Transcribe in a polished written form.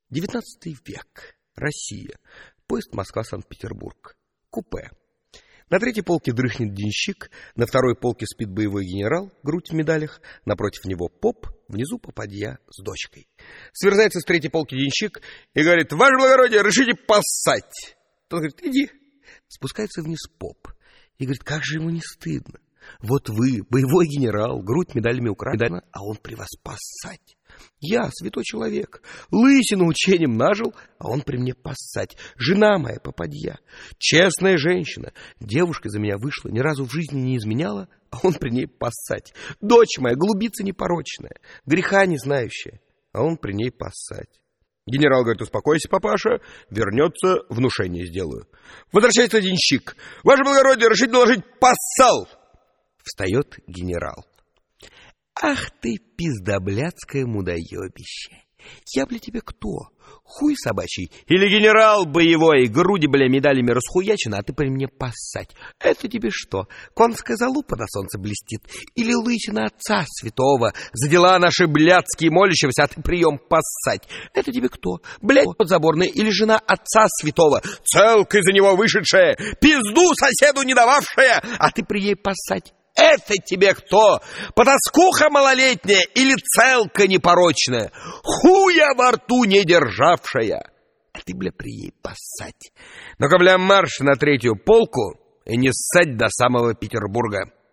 XIX век. Россия. Поезд Москва-Санкт-Петербург. Купе. На третьей полке дрыхнет денщик, на второй полке спит боевой генерал, грудь в медалях, напротив него поп, внизу попадья с дочкой. Сверзается с третьей полки денщик и говорит: «Ваше благородие, разрешите поссать?» Тот говорит: «Иди». Спускается вниз поп и говорит: «Как же ему не стыдно? Вот вы, боевой генерал, грудь медалями украдена, а он при вас поссать. Я, святой человек, лысину учением нажил, а он при мне поссать. Жена моя попадья, честная женщина, девушка за меня вышла, ни разу в жизни не изменяла, а он при ней поссать. Дочь моя, голубица непорочная, греха не знающая, а он при ней поссать». Генерал говорит: «Успокойся, папаша, вернется, внушение сделаю». Возвращается денщик: «Ваше благородие, разрешите доложить, поссал!» Встает генерал: «Ах ты, пиздоблядское мудоебище! Я, бля, тебе кто? Хуй собачий? Или генерал боевой, груди, бля, медалями расхуячены, а ты при мне поссать? Это тебе что, конская залупа на солнце блестит? Или лысина отца святого? За дела наши блядские молящегося, а ты прием поссать? Это тебе кто? Блядь, подзаборная или жена отца святого? Целкой за него вышедшая, пизду соседу не дававшая, а ты при ей поссать? Это тебе кто? Потаскуха малолетняя или целка непорочная, хуя во рту не державшая? А ты, бля, при ей поссать. Ну-ка, бля, марш на третью полку и не ссать до самого Петербурга.